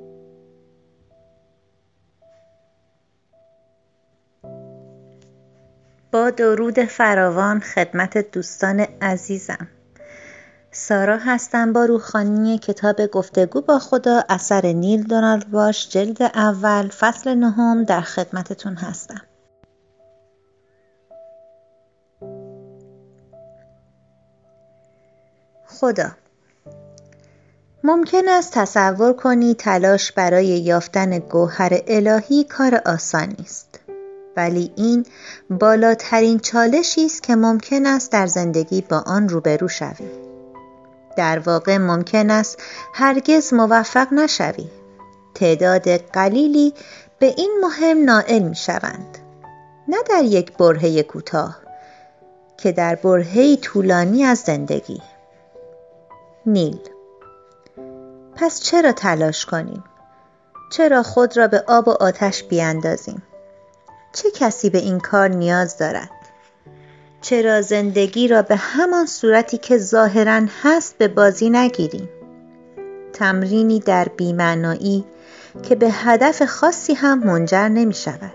با درود فراوان خدمت دوستان عزیزم. سارا هستم با روحانی کتاب گفتگو با خدا اثر نیل دونالد واش، جلد اول، فصل 9 در خدمتتون هستم. خدا، ممکن است تصور کنی تلاش برای یافتن گوهر الهی کار آسانی است، ولی این بالاترین چالشی است که ممکن است در زندگی با آن روبرو شوی. در واقع ممکن است هرگز موفق نشوی. تعداد قلیلی به این مهم نائل می شوند، نه در یک برهه کوتاه که در برهه طولانی از زندگی. نیل: پس چرا تلاش کنیم؟ چرا خود را به آب و آتش بیاندازیم؟ چه کسی به این کار نیاز دارد؟ چرا زندگی را به همان صورتی که ظاهراً هست به بازی نگیریم؟ تمرینی در بی‌معنایی که به هدف خاصی هم منجر نمی شود.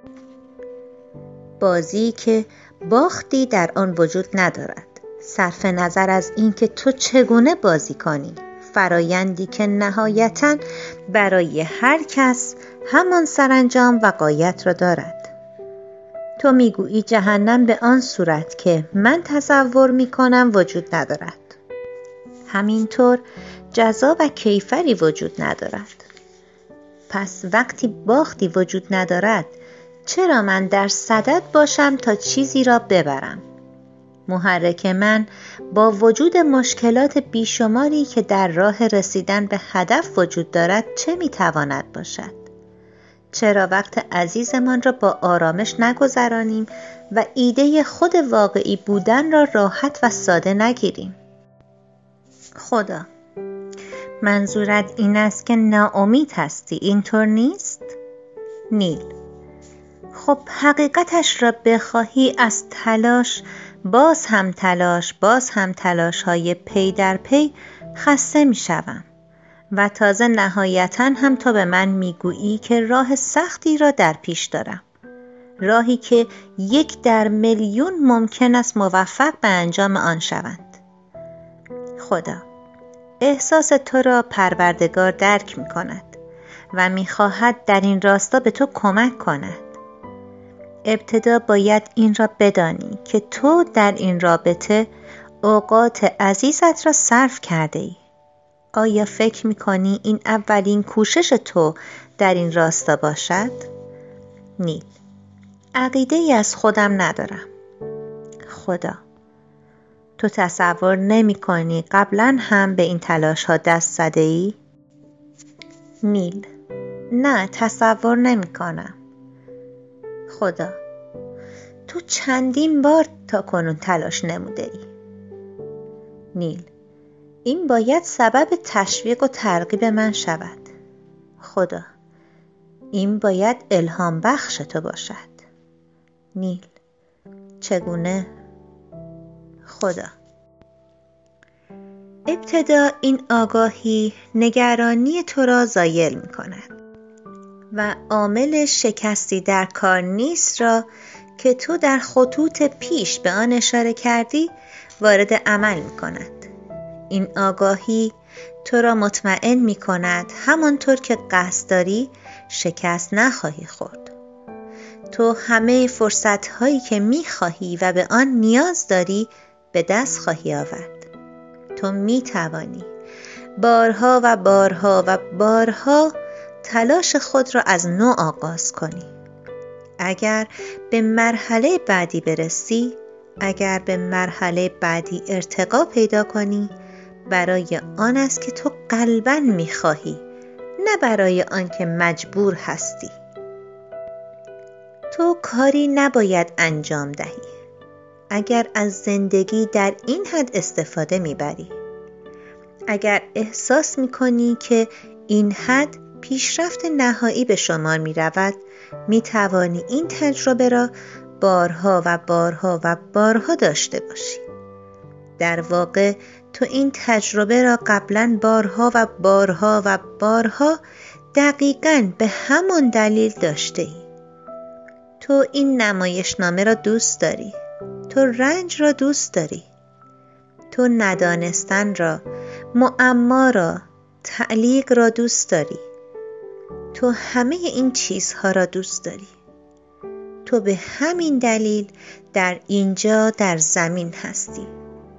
بازی که باختی در آن وجود ندارد، صرف نظر از اینکه تو چگونه بازی کنی، فرایندی که نهایتاً برای هر کس همان سرانجام و غایت را دارد. تو میگویی جهنم به آن صورت که من تصور میکنم وجود ندارد. همینطور جزا و کیفری وجود ندارد. پس وقتی باختی وجود ندارد، چرا من در صدد باشم تا چیزی را ببرم؟ محرک من با وجود مشکلات بیشماری که در راه رسیدن به هدف وجود دارد چه میتواند باشد؟ چرا وقت عزیزمان را با آرامش نگذرانیم و ایده خود واقعی بودن را راحت و ساده نگیریم؟ خدا، منظورت این است که ناامید هستی، اینطور نیست؟ نیل: خب حقیقتش را بخواهی از تلاش، باز هم تلاش های پی در پی خسته می شوم و تازه نهایتاً هم تو به من میگویی که راه سختی را در پیش دارم، راهی که 1 در میلیون ممکن است موفق به انجام آن شوند. خدا، احساس تو را پروردگار درک می کند و می خواهد در این راستا به تو کمک کند. ابتدا باید این را بدانی که تو در این رابطه اوقات عزیزت را صرف کرده ای. آیا فکر می‌کنی این اولین کوشش تو در این راستا باشد؟ نیل: عقیده‌ای از خودم ندارم. خدا، تو تصور نمی‌کنی قبلا هم به این تلاش‌ها دست زده ای؟ نیل: نه، تصور نمی‌کنم. خدا، تو چندین بار تا کنون تلاش نموده ای. نیل: این باید سبب تشویق و ترغیب من شود. خدا، این باید الهام بخش تو باشد. نیل: چگونه؟ خدا، ابتدا این آگاهی نگرانی تو را زایل می کند و عامل شکستی در کار نیست را که تو در خطوط پیش به آن اشاره کردی وارد عمل می کند. این آگاهی تو را مطمئن می کند همانطور که قصد داری شکست نخواهی خورد. تو همه فرصت‌هایی که می خواهی و به آن نیاز داری به دست خواهی آورد. تو می توانی بارها و بارها و بارها تلاش خود را از نو آغاز کنی. اگر به مرحله بعدی برسی، اگر به مرحله بعدی ارتقا پیدا کنی، برای آن است که تو قلباً می‌خواهی، نه برای آن که مجبور هستی. تو کاری نباید انجام دهی اگر از زندگی در این حد استفاده می‌بری. اگر احساس می‌کنی که این حد پیشرفت نهایی به شمار می‌رود، می‌توانی این تجربه را بارها و بارها و بارها داشته باشی. در واقع تو این تجربه را قبلا بارها و بارها و بارها دقیقاً به همان دلیل داشته ای. تو این نمایشنامه را دوست داری. تو رنج را دوست داری. تو ندانستن را، معما را، تعلیق را دوست داری. تو همه این چیزها را دوست داری. تو به همین دلیل در اینجا در زمین هستی.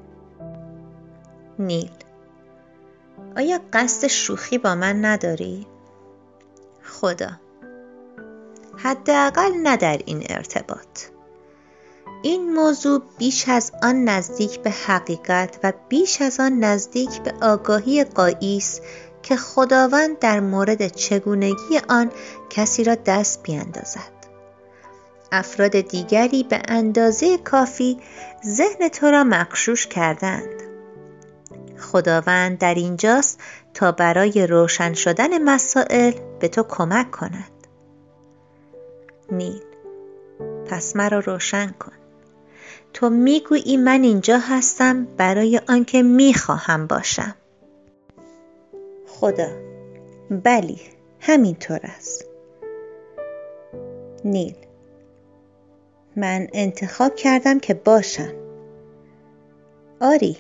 نیل: آیا قصد شوخی با من نداری؟ خدا: حداقل نه در این ارتباط. این موضوع بیش از آن نزدیک به حقیقت و بیش از آن نزدیک به آگاهی غایی است که خداوند در مورد چگونگی آن کسی را دست بیاندازد. افراد دیگری به اندازه کافی ذهن تو را مغشوش کردند. خداوند در اینجاست تا برای روشن شدن مسائل به تو کمک کند. نیل: پس مرا روشن کن. تو میگویی من اینجا هستم برای آنکه میخواهم باشم. خدا: بلی، همینطور است. نیل: من انتخاب کردم که باشم. آری.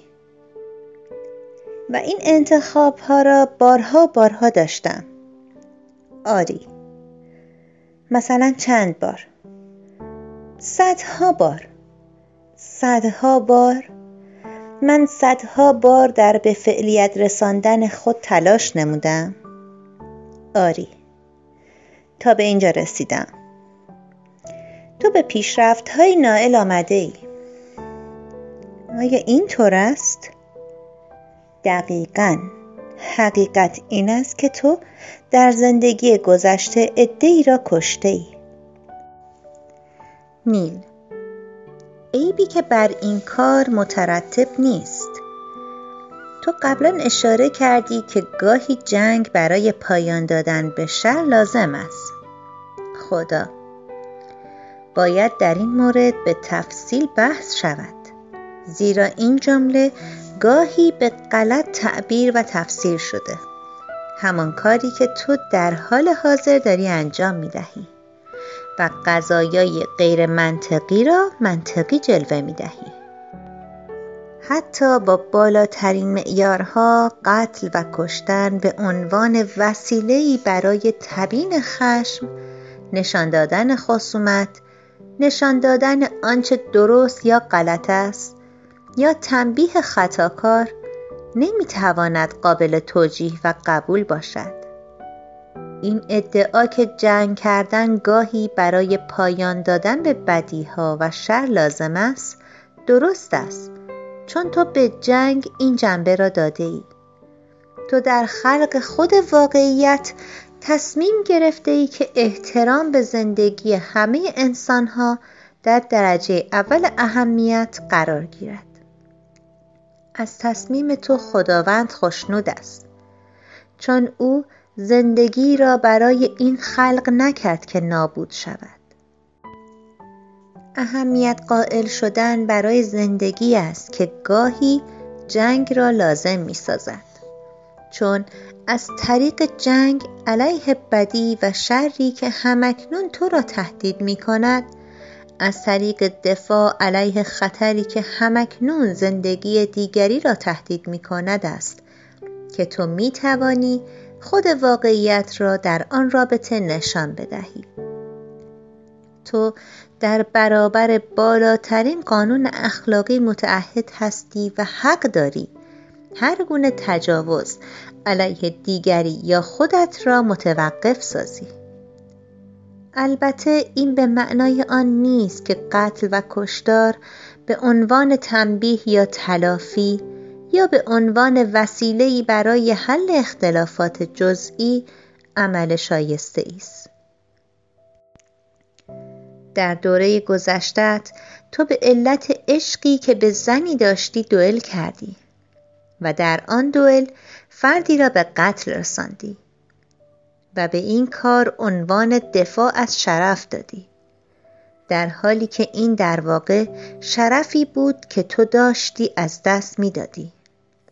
و این انتخاب ها را بارها داشتم. آری. مثلا چند بار؟ صدها بار. من صدها بار در به فعلیت رساندن خود تلاش نمودم. آری. تا به اینجا رسیدم. تو به پیشرفت‌های نائل آمده ای. آیا این طور است؟ دقیقاً. حقیقت این است که تو در زندگی گذشته عده‌ای را کشته ای. نیل: عیبی که بر این کار مترتب نیست. تو قبلا اشاره کردی که گاهی جنگ برای پایان دادن به شر لازم است. خدا: باید در این مورد به تفصیل بحث شود، زیرا این جمله گاهی به غلط تعبیر و تفسیر شده. همان کاری که تو در حال حاضر داری انجام می‌دهی و قضایای غیر منطقی را منطقی جلوه می‌دهی. حتی با بالاترین معیارها قتل و کشتن به عنوان وسیله‌ای برای تبیین خشم، نشان دادن خصومت، نشان دادن آنچه درست یا غلط است یا تنبیه خطاکار نمی‌تواند قابل توجیه و قبول باشد. این ادعا که جنگ کردن گاهی برای پایان دادن به بدیها و شر لازم است درست است، چون تو به جنگ این جنبه را داده ای. تو در خلق خود واقعیت تصمیم گرفته ای که احترام به زندگی همه انسانها در درجه اول اهمیت قرار گیرد. از تصمیم تو خداوند خوشنود است، چون او زندگی را برای این خلق نکرد که نابود شود. اهمیت قائل شدن برای زندگی است که گاهی جنگ را لازم می سازد، چون از طریق جنگ علیه بدی و شری که همکنون تو را تهدید می کند، از طریق دفاع علیه خطری که همکنون زندگی دیگری را تهدید می کند است که تو می توانی خود واقعیت را در آن رابطه نشان بدهی. تو در برابر بالاترین قانون اخلاقی متعهد هستی و حق داری هر گونه تجاوز علیه دیگری یا خودت را متوقف سازی. البته این به معنای آن نیست که قتل و کشتار به عنوان تنبیه یا تلافی یا به عنوان وسیله‌ای برای حل اختلافات جزئی عمل شایسته است. در دوره گذشته‌ات تو به علت عشقی که به زنی داشتی دوئل کردی و در آن دوئل فردی را به قتل رساندی و به این کار عنوان دفاع از شرف دادی، در حالی که این در واقع شرفی بود که تو داشتی از دست می دادی.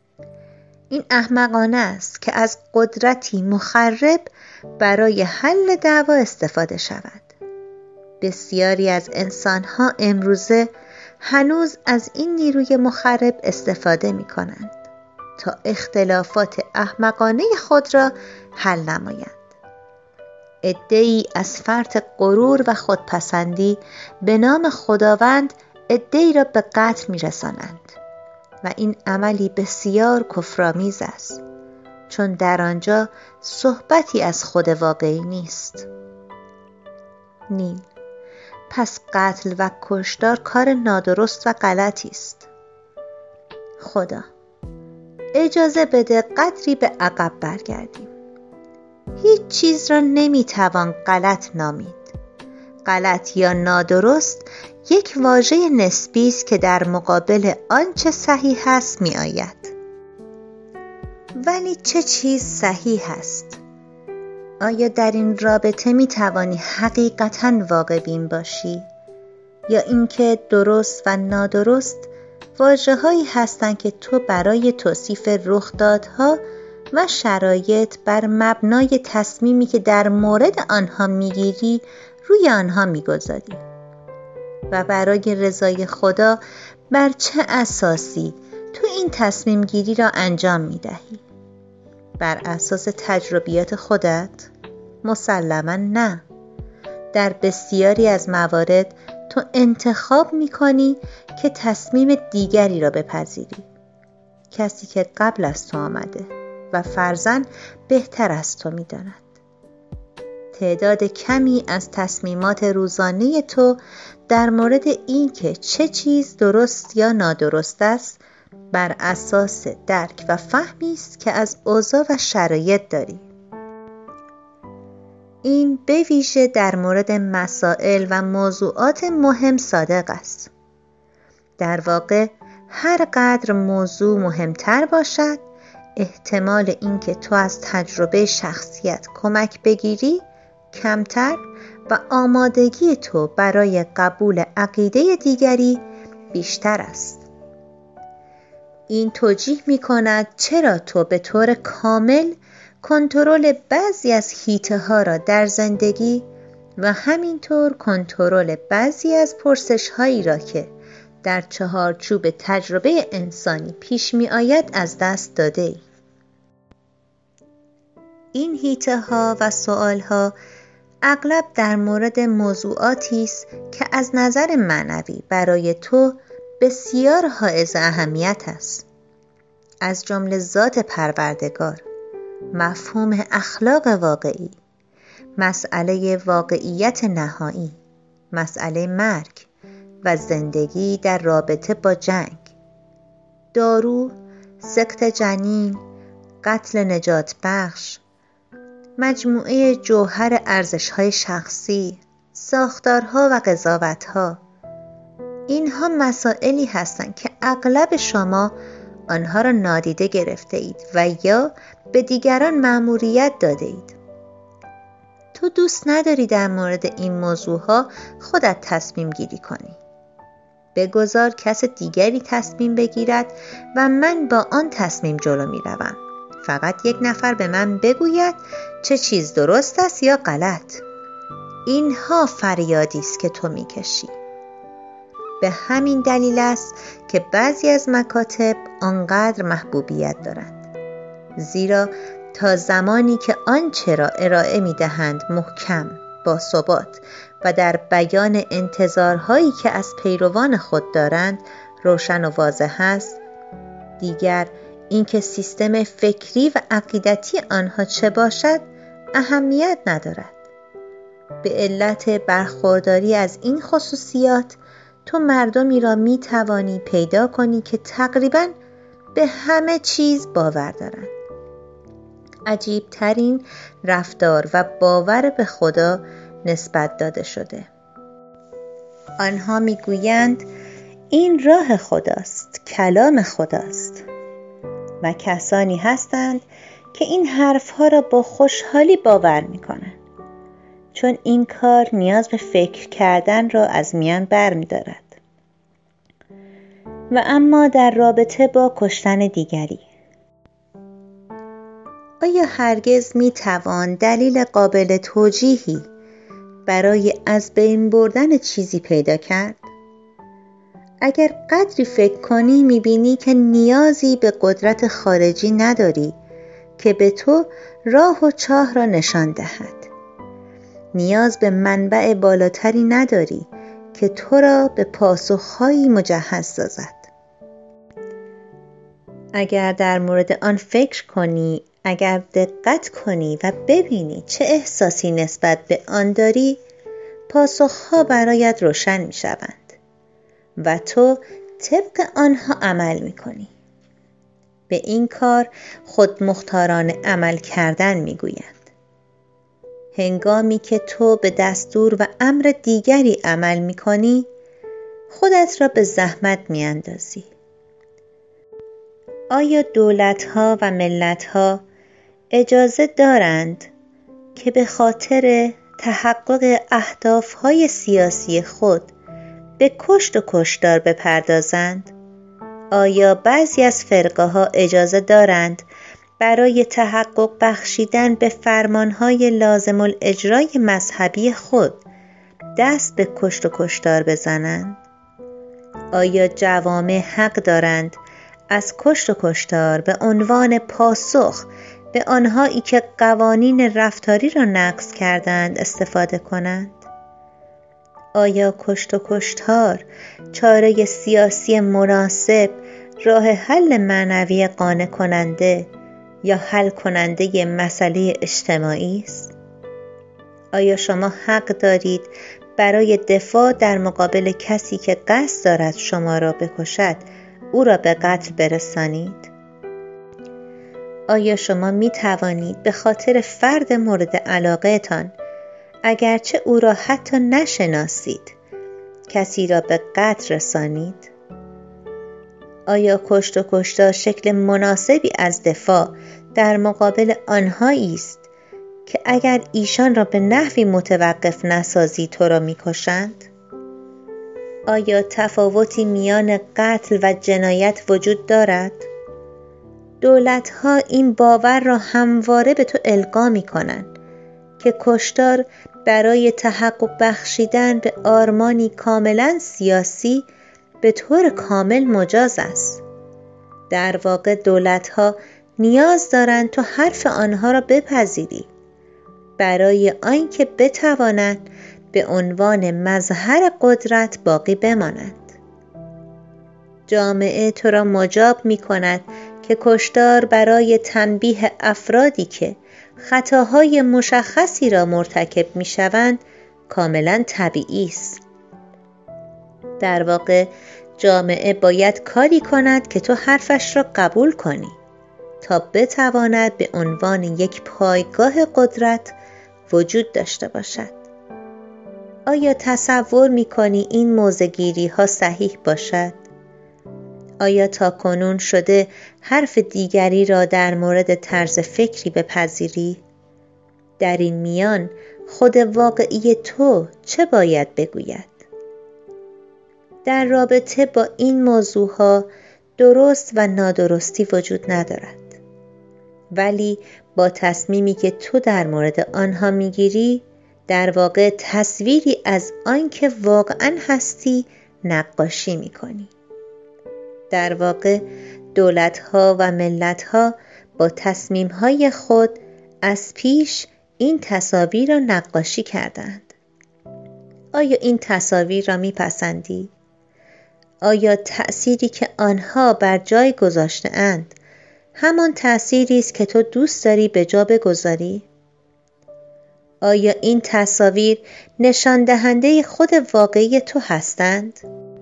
این احمقانه است که از قدرتی مخرب برای حل دعوا استفاده شود. بسیاری از انسان‌ها امروزه هنوز از این نیروی مخرب استفاده می‌کنند تا اختلافات احمقانه خود را حل نمایند. عده‌ای از فرط غرور و خودپسندی به نام خداوند عده‌ای را به قتل می‌رسانند و این عملی بسیار کفرآمیز است، چون در آنجا صحبتی از خود واقعی نیست. نیل: پس قتل و کشتار کار نادرست و غلطی است. خدا: اجازه بده قدری به عقب برگردیم. هیچ چیز را نمیتوان غلط نامید. غلط یا نادرست یک واژه نسبی است که در مقابل آنچه صحیح است می آید. ولی چه چیز صحیح است؟ آیا در این رابطه می توانی حقیقتاً واقع بین باشی؟ یا اینکه درست و نادرست واژه‌هایی هستند که تو برای توصیف رخدادها و شرایط بر مبنای تصمیمی که در مورد آنها میگیری روی آنها میگذاری؟ و برای رضای خدا بر چه اساسی تو این تصمیم گیری را انجام میدهی؟ بر اساس تجربیات خودت؟ مسلماً نه. در بسیاری از موارد تو انتخاب میکنی که تصمیم دیگری را بپذیری. کسی که قبل از تو آمده و فرضاً بهتر از تو میداند. تعداد کمی از تصمیمات روزانه تو در مورد اینکه چه چیز درست یا نادرست است بر اساس درک و فهمی است که از اوضاع و شرایط داری. این به ویژه در مورد مسائل و موضوعات مهم صادق است. در واقع هر قدر موضوع مهمتر باشد، احتمال اینکه تو از تجربه شخصیت کمک بگیری کمتر و آمادگی تو برای قبول عقیده دیگری بیشتر است. این توجیه می کند چرا تو به طور کامل کنترل بعضی از حیطه ها را در زندگی و همینطور کنترل بعضی از پرسش هایی را که در چهارچوب تجربه انسانی پیش می آید از دست داده ای. این حیطه ها و سؤال ها اغلب در مورد موضوعاتی است که از نظر معنوی برای تو بسیار حائز اهمیت است، از جمله ذات پروردگار، مفهوم اخلاق واقعی، مسئله واقعیت نهایی، مسئله مرگ و زندگی در رابطه با جنگ، دارو، سقط جنین، قتل نجات بخش، مجموعه جوهر ارزش‌های شخصی، ساختارها و قضاوت‌ها. اینها مسائلی هستند که اغلب شما آنها را نادیده گرفته اید و یا به دیگران مأموریت داده اید. تو دوست نداری در مورد این موضوعها خودت تصمیم گیری کنی. بگذار کس دیگری تصمیم بگیرد و من با آن تصمیم جلو می روم. فقط یک نفر به من بگوید چه چیز درست است یا غلط. اینها فریادی است که تو میکشی. به همین دلیل است که بعضی از مکاتب آنقدر محبوبیت دارند، زیرا تا زمانی که آنچه را ارائه میدهند محکم، با ثبات و در بیان انتظارهایی که از پیروان خود دارند روشن و واضح است، دیگر اینکه سیستم فکری و عقیدتی آنها چه باشد اهمیت ندارد. به علت برخورداری از این خصوصیات تو مردمی را می توانی پیدا کنی که تقریباً به همه چیز باور دارند. عجیب ترین رفتار و باور به خدا نسبت داده شده. آنها می گویند این راه خداست، کلام خداست. و کسانی هستند که این حرفها را با خوشحالی باور می کنند، چون این کار نیاز به فکر کردن را از میان بر می دارد. و اما در رابطه با کشتن دیگری، آیا هرگز میتوان دلیل قابل توجیهی برای از بین بردن چیزی پیدا کرد؟ اگر قدری فکر کنی میبینی که نیازی به قدرت خارجی نداری که به تو راه و چاه را نشان دهد. نیاز به منبع بالاتری نداری که تو را به پاسخهایی مجهز سازد. اگر در مورد آن فکر کنی، اگر دقت کنی و ببینی چه احساسی نسبت به آن داری، پاسخها برایت روشن می شوند و تو طبق آنها عمل می کنی. به این کار خودمختارانه عمل کردن می گویند. هنگامی که تو به دستور و امر دیگری عمل می کنی، خودت را به زحمت می اندازی. آیا دولت‌ها و ملت‌ها اجازه دارند که به خاطر تحقق اهداف‌های سیاسی خود به کشت و کشتار بپردازند؟ آیا بعضی از فرقه‌ها اجازه دارند برای تحقق بخشیدن به فرمانهای لازم الاجرای مذهبی خود دست به کشت و کشتار بزنند؟ آیا جوامع حق دارند از کشت و کشتار به عنوان پاسخ به آنهایی که قوانین رفتاری را نقض کردند استفاده کنند؟ آیا کشت و کشتار چاره سیاسی مناسب، راه حل معنوی قانع کننده یا حل کننده مسئله اجتماعی است؟ آیا شما حق دارید برای دفاع در مقابل کسی که قصد دارد شما را بکشد او را به قتل برسانید؟ آیا شما می توانید به خاطر فرد مورد علاقه تان، اگرچه او را حتی نشناسید، کسی را به قتل رسانید؟ آیا کشت و کشتار شکل مناسبی از دفاع در مقابل آنهایی است که اگر ایشان را به نحوی متوقف نسازی تو را می‌کشند؟ آیا تفاوتی میان قتل و جنایت وجود دارد؟ دولت‌ها این باور را همواره به تو القا می‌کنند که کشتار برای تحقق بخشیدن به آرمانی کاملا سیاسی به طور کامل مجاز است. در واقع دولت‌ها نیاز دارند تو حرف آنها را بپذیری برای آنکه بتوانند به عنوان مظهر قدرت باقی بمانند. جامعه تو را مجاب می کند که کشتار برای تنبیه افرادی که خطاهای مشخصی را مرتکب می شوند کاملا طبیعی است. در واقع جامعه باید کاری کند که تو حرفش را قبول کنی تا بتواند به عنوان یک پایگاه قدرت وجود داشته باشد. آیا تصور می‌کنی این موضع‌گیری ها صحیح باشد؟ آیا تاکنون شده حرف دیگری را در مورد طرز فکری بپذیری؟ در این میان خود واقعی تو چه باید بگوید؟ در رابطه با این موضوعها درست و نادرستی وجود ندارد. ولی با تصمیمی که تو در مورد آنها میگیری در واقع تصویری از آن که واقعا هستی نقاشی میکنی. در واقع دولت‌ها و ملت‌ها با تصمیم‌های خود از پیش این تصاویر را نقاشی کردند. آیا این تصاویر را میپسندی؟ آیا تأثیری که آنها بر جای گذاشته‌اند همان تأثیری است که تو دوست داری به جا بگذاری؟ آیا این تصاویر نشان دهنده خود واقعی تو هستند؟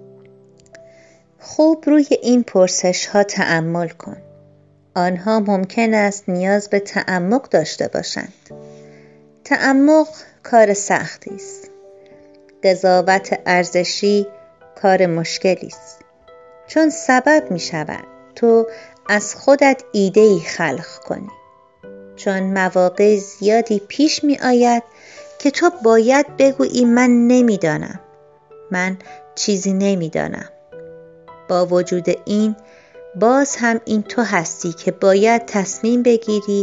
خوب روی این پرسش ها تأمل کن. آنها ممکن است نیاز به تعمق داشته باشند. تعمق کار سختی است. قضاوت ارزشی کار مشکلی است. چون سبب می شود تو از خودت ایده‌ای خلق کنی. چون مواقع زیادی پیش می آید که تو باید بگویی من نمیدانم. من چیزی نمیدانم. با وجود این باز هم این تو هستی که باید تصمیم بگیری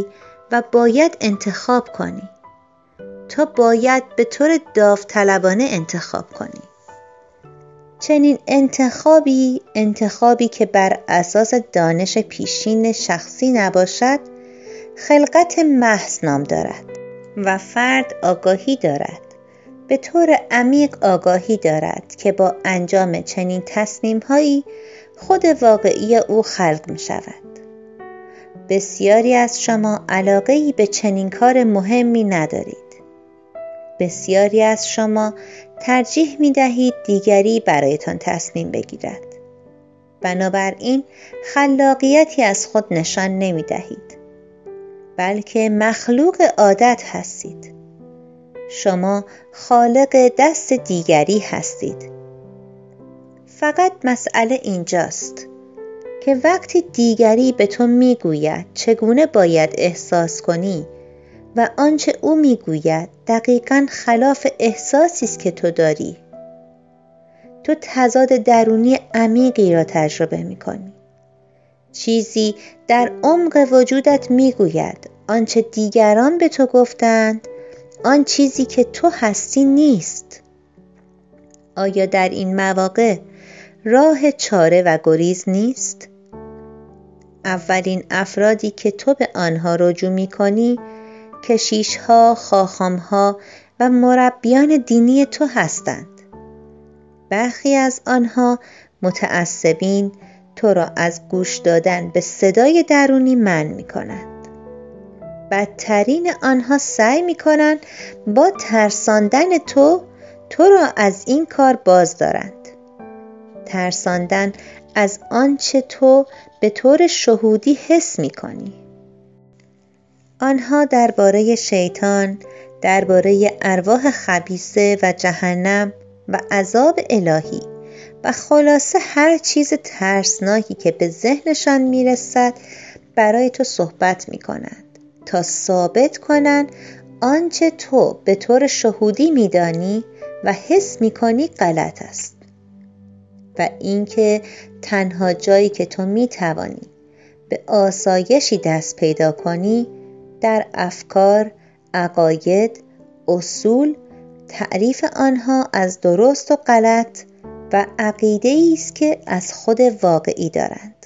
و باید انتخاب کنی. تو باید به طور داوطلبانه انتخاب کنی. چنین انتخابی که بر اساس دانش پیشین شخصی نباشد، خلقت محض نام دارد و فرد آگاهی دارد، به طور عمیق آگاهی دارد که با انجام چنین تصمیم‌هایی خود واقعی او خلق می شود. بسیاری از شما علاقه‌ای به چنین کار مهمی ندارید. بسیاری از شما ترجیح می دهید دیگری برایتان تصمیم بگیرد. بنابراین خلاقیتی از خود نشان نمی دهید، بلکه مخلوق عادت هستید. شما خالق دست دیگری هستید. فقط مسئله اینجاست که وقتی دیگری به تو میگوید چگونه باید احساس کنی و آنچه او میگوید دقیقاً خلاف احساسی است که تو داری، تو تضاد درونی عمیقی را تجربه میکنی. چیزی در عمق وجودت میگوید آنچه دیگران به تو گفتند آن چیزی که تو هستی نیست. آیا در این مواقع راه چاره و گریز نیست؟ اولین افرادی که تو به آنها رجوع می‌کنی کشیش‌ها، خاخام‌ها و مربیان دینی تو هستند. برخی از آنها متعصبین تو را از گوش دادن به صدای درونی منع می‌کنند. بدترین آنها سعی می‌کنند با ترساندن تو را از این کار باز دارند. ترساندن از آنچه تو به طور شهودی حس می‌کنی. آنها درباره شیطان، درباره ارواح خبیثه و جهنم و عذاب الهی و خلاصه هر چیز ترسناکی که به ذهنشان میرسد برای تو صحبت می‌کنند تا ثابت کنند آنچه تو به طور شهودی می‌دانی و حس می‌کنی غلط است و اینکه تنها جایی که تو می‌توانی به آسایشی دست پیدا کنی در افکار، عقاید، اصول، تعریف آنها از درست و غلط و عقیده‌ای است که از خود واقعی دارند.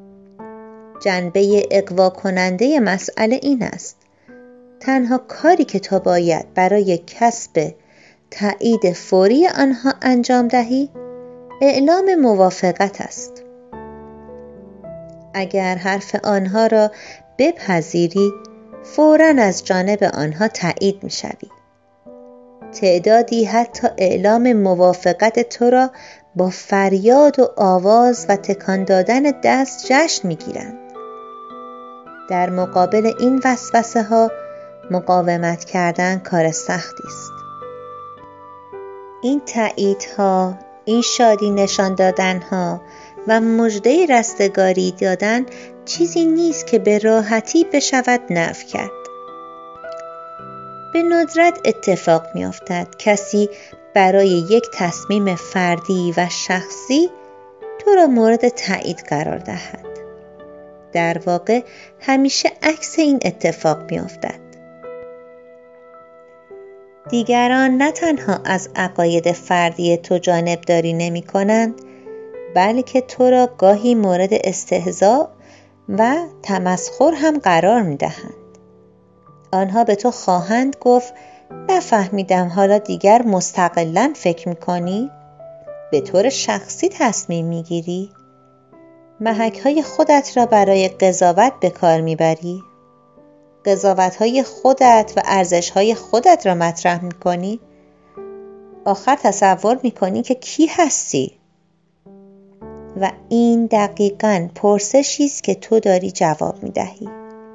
جنبه اغوا کننده مسئله این است: تنها کاری که تو باید برای کسب تایید فوری آنها انجام دهی اعلام موافقت است. اگر حرف آنها را بپذیری فوراً از جانب آنها تایید می‌شوی. تعدادی حتی اعلام موافقت تو را با فریاد و آواز و تکان دادن دست جشن می‌گیرند. در مقابل این وسوسه‌ها مقاومت کردن کار سختی است. این تاییدها، این شادی نشان دادنها و مژده رستگاری دادن چیزی نیست که به راحتی بشود نفی کرد. به ندرت اتفاق می‌افتد کسی برای یک تصمیم فردی و شخصی تو را مورد تایید قرار دهد. در واقع همیشه عکس این اتفاق می‌افتد. دیگران نه تنها از عقاید فردی تو جانبداری نمی‌کنند، بلکه تو را گاهی مورد استهزاء و تمسخر هم قرار می‌دهند. آنها به تو خواهند گفت نفهمیدم حالا دیگر مستقلاً فکر می‌کنی؟ به طور شخصی تصمیم می‌گیری؟ محک‌های خودت را برای قضاوت به کار می‌بری؟ قضاوت‌های خودت و ارزش‌های خودت را مطرح می‌کنی؟ آخر تصور می‌کنی که کی هستی؟ و این دقیقاً پرسشی است که تو داری جواب می‌دهی.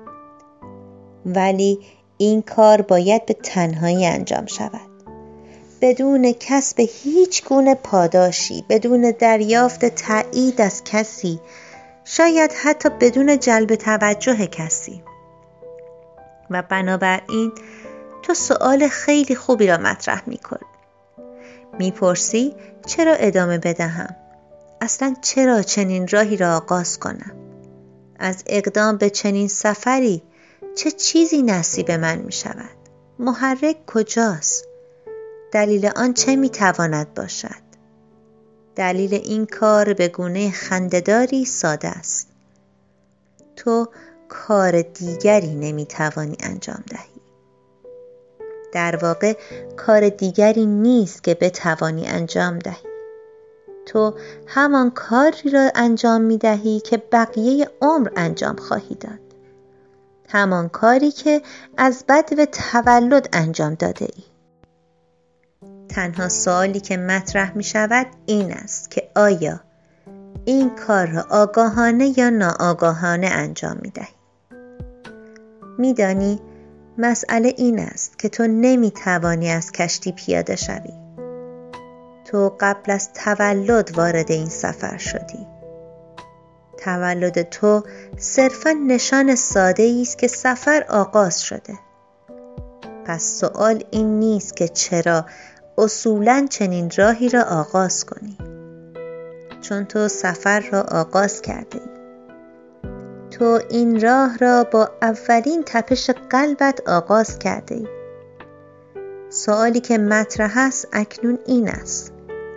ولی این کار باید به تنهایی انجام شود. بدون کسب هیچ گونه پاداشی، بدون دریافت تایید از کسی، شاید حتی بدون جلب توجه کسی. و بنابراین تو سؤال خیلی خوبی را مطرح می‌کنی. می‌پرسی چرا ادامه بدهم؟ اصلاً چرا چنین راهی را آغاز کنم؟ از اقدام به چنین سفری چه چیزی نصیب من می شود؟ محرک کجاست؟ دلیل آن چه می تواند باشد؟ دلیل این کار به گونه خنده‌داری ساده است. تو کار دیگری نمی توانی انجام دهی. در واقع کار دیگری نیست که بتوانی انجام دهی. تو همان کاری را انجام می دهی که بقیه عمر انجام خواهی داد. همان کاری که از بدو تولد انجام داده ای. تنها سوالی که مطرح می شود این است که آیا این کار را آگاهانه یا ناآگاهانه انجام می دهی؟ می دانی مسئله این است که تو نمی توانی از کشتی پیاده شوی. تو قبل از تولد وارد این سفر شدی. تولد تو صرفاً نشان ساده است که سفر آغاز شده. پس سوال این نیست که چرا اصولاً چنین راهی را آغاز کنی. چون تو سفر را آغاز کرده ای. تو این راه را با اولین تپش قلبت آغاز کرده ای. سوالی که مطرح است اکنون این است: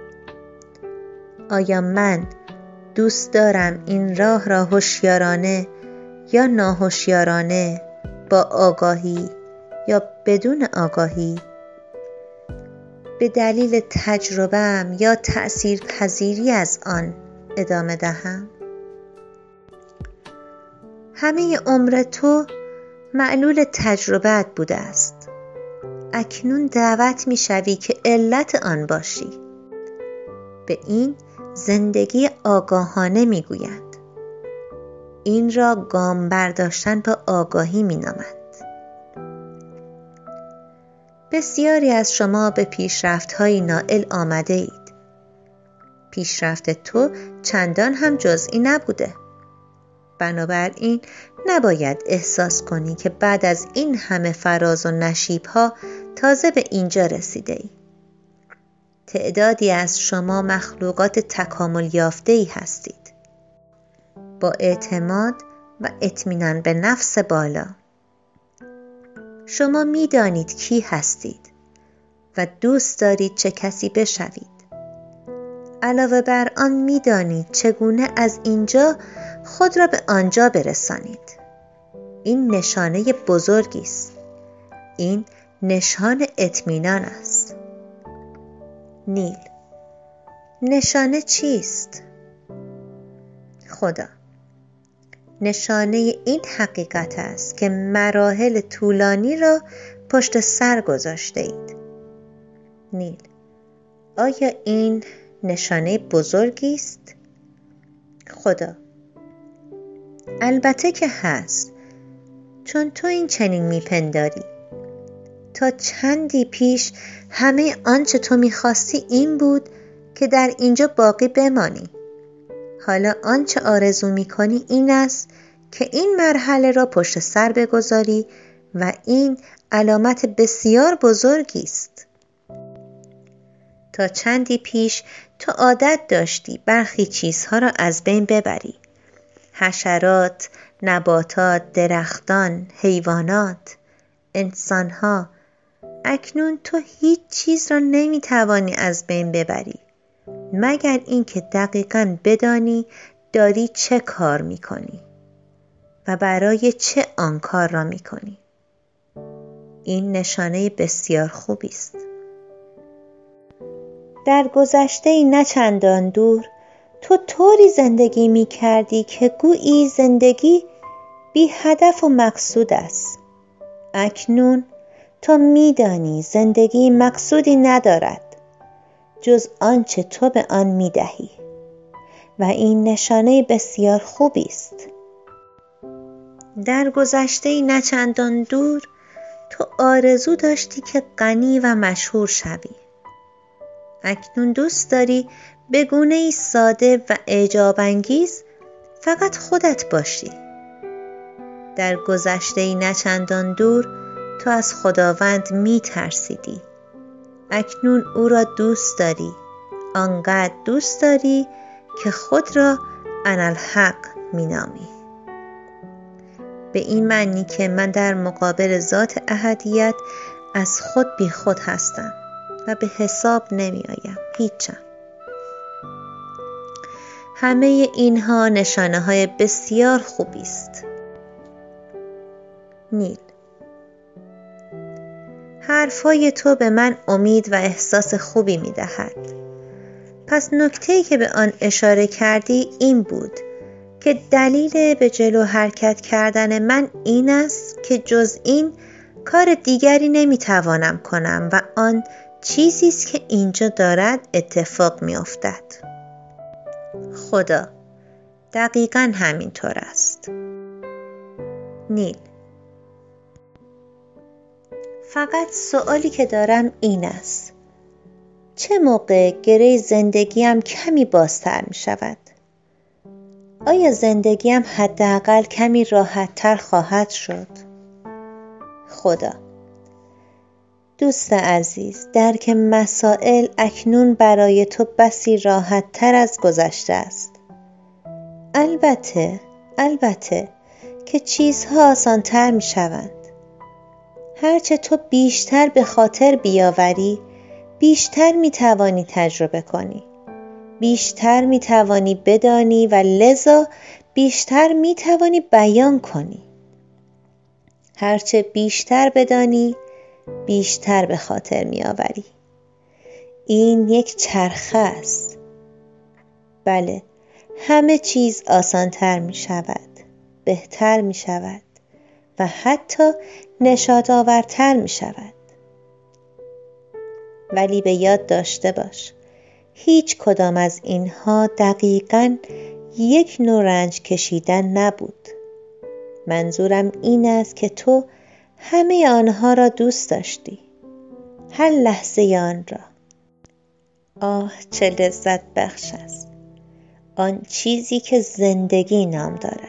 آیا من دوست دارم این راه را هوشیارانه یا ناهوشیارانه، با آگاهی یا بدون آگاهی، به دلیل تجربه‌ام یا تأثیرپذیری از آن ادامه دهم؟ همه عمر تو معلول تجربه‌ات بوده است. اکنون دعوت می‌شوی که علت آن باشی. به این زندگی آگاهانه می‌گویند. این را گام برداشتن با آگاهی می‌نامند. بسیاری از شما به پیشرفت‌های نائل آمده اید. پیشرفت تو چندان هم جزئی نبوده. بنابراین نباید احساس کنی که بعد از این همه فراز و نشیب‌ها تازه به اینجا رسیده ای. تعدادی از شما مخلوقات تکامل یافته‌ای هستید. با اعتماد و اطمینان به نفس بالا. شما می دانید کی هستید و دوست دارید چه کسی بشوید. علاوه بر آن می دانید چگونه از اینجا خود را به آنجا برسانید. این نشانه بزرگی است. این نشان اطمینان است. نیل: نشانه چیست؟ خدا: نشانه این حقیقت است که مراحل طولانی را پشت سر گذاشته اید. نیل: آیا این نشانه بزرگی است؟ خدا: البته که هست، چون تو این چنین میپنداری. تا چندی پیش همه آنچه تو میخواستی این بود که در اینجا باقی بمانی. حالا آنچه آرزو میکنی این است که این مرحله را پشت سر بگذاری و این علامت بسیار بزرگی است. تا چندی پیش تو عادت داشتی برخی چیزها را از بین ببری. حشرات، نباتات، درختان، حیوانات، انسانها. اکنون تو هیچ چیز را نمیتوانی از بین ببری مگر اینکه دقیقاً بدانی داری چه کار میکنی و برای چه آن کار را میکنی. این نشانه بسیار خوبی است. در گذشته نه چندان دور تو طوری زندگی میکردی که گویی زندگی بی هدف و مقصود است. اکنون تو میدانی زندگی مقصودی ندارد جز آنچه تو به آن میدهی و این نشانه بسیار خوبی است. در گذشته نه چندان دور تو آرزو داشتی که غنی و مشهور شوی. اکنون دوست داری به گونه‌ای ساده و اعجاب انگیز فقط خودت باشی. در گذشته نه چندان دور تو از خداوند می ترسیدی. اکنون او را دوست داری. آنقدر دوست داری که خود را اناالحق می نامی. به این معنی که من در مقابل ذات احدیت از خود بی خود هستم و به حساب نمی آیم. هیچم. همه اینها نشانه های بسیار خوبی است. نیل: حرفای تو به من امید و احساس خوبی می دهد. پس نکته‌ای که به آن اشاره کردی این بود که دلیل به جلو حرکت کردن من این است که جز این کار دیگری نمیتوانم کنم و آن چیزی است که اینجا دارد اتفاق میافتد. خدا: دقیقاً همینطور است. نیل: فقط سوالی که دارم این است: چه موقع گره زندگیم کمی بازتر می شود؟ آیا زندگیم حداقل کمی راحت‌تر خواهد شد؟ خدا: دوست عزیز، درک مسائل اکنون برای تو بسی راحت‌تر از گذشته است. البته که چیزها آسان‌تر می شوند. هرچه تو بیشتر به خاطر بیاوری، بیشتر می توانی تجربه کنی. بیشتر می توانی بدانی و لذا بیشتر می توانی بیان کنی. هرچه بیشتر بدانی، بیشتر به خاطر می آوری. این یک چرخه است. بله، همه چیز آسان‌تر می شود، بهتر می شود و حتی نشاط‌آورتر می شود. ولی به یاد داشته باش، هیچ کدام از اینها دقیقاً یک نوع رنج کشیدن نبود. منظورم این است که تو همه آنها را دوست داشتی، هر لحظه آن را. آه، چه لذت بخش است آن چیزی که زندگی نام دارد.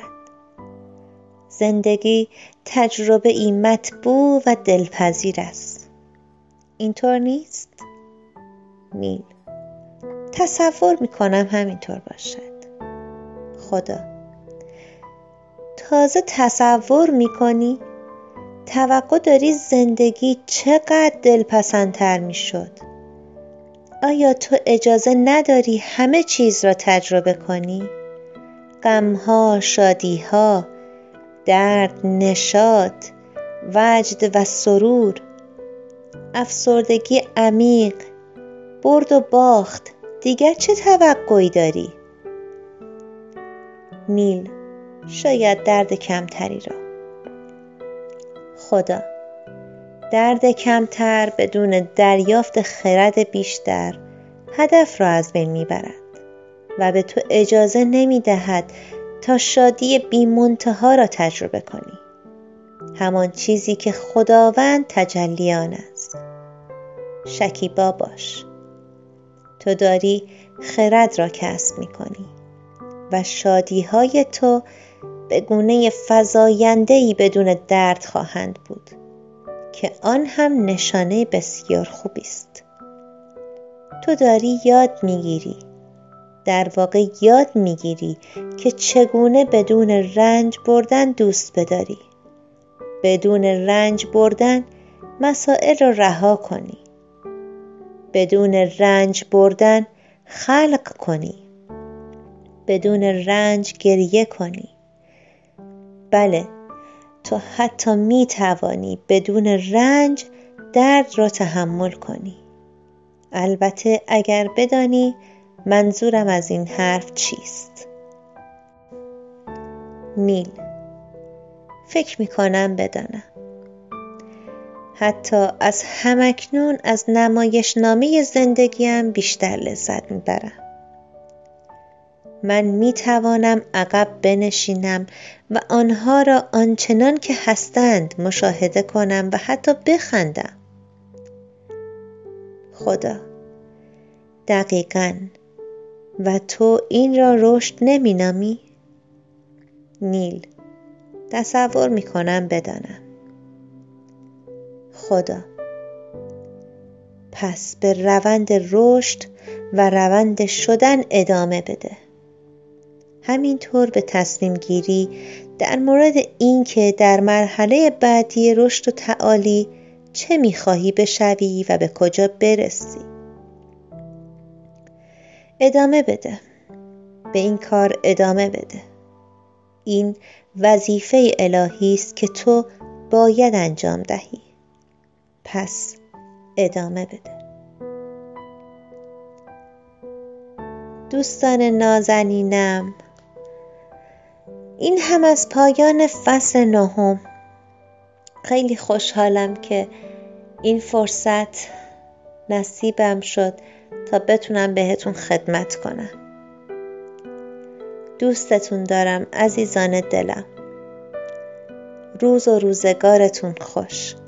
زندگی تجربه ای مطبوع و دلپذیر است. اینطور نیست؟ نیل: تصور میکنم همینطور باشد. خدا: تازه تصور میکنی؟ توقع داری زندگی چقدر دلپسندتر میشد؟ آیا تو اجازه نداری همه چیز را تجربه کنی؟ غمها، شادیها، درد، نشاط، وجد و سرور، افسردگی عمیق، برد و باخت. دیگر چه توقعی داری؟ نیل: شاید درد کمتری را. خدا: درد کمتر بدون دریافت خرد بیشتر هدف را از بین میبرد و به تو اجازه نمیدهد تا شادی بی منتها را تجربه کنی. همان چیزی که خداوند تجلی آن است. شکیبا باش، تو داری خرد را کسب میکنی و شادیهای تو به گونه فزاینده‌ای بدون درد خواهند بود که آن هم نشانه بسیار خوبی است. تو داری یاد میگیری، در واقع یاد میگیری که چگونه بدون رنج بردن دوست بداری، بدون رنج بردن مسائل را رها کنی، بدون رنج بردن خلق کنی، بدون رنج گریه کنی. بله، تو حتی می توانی بدون رنج درد را تحمل کنی. البته اگر بدانی منظورم از این حرف چیست. نیل: فکر می کنم بدانم. حتی از همکنون از نمایشنامه زندگیم بیشتر لذت می برم. من می توانم عقب بنشینم و آنها را آنچنان که هستند مشاهده کنم و حتی بخندم. خدا: دقیقاً. و تو این را رشد نمی نامی؟ نیل: تصور می کنم بدانم. خدا: پس به روند رشد و روند شدن ادامه بده. همینطور به تصمیم گیری در مورد این که در مرحله بعدی رشد و تعالی چه می‌خواهی بشوی و به کجا برسی. ادامه بده. به این کار ادامه بده. این وظیفه الهی است که تو باید انجام دهی. پس ادامه بده. دوستان نازنینم، این هم از پایان فصل 9. خیلی خوشحالم که این فرصت نصیبم شد تا بتونم بهتون خدمت کنم. دوستتون دارم عزیزان دلم. روز و روزگارتون خوش.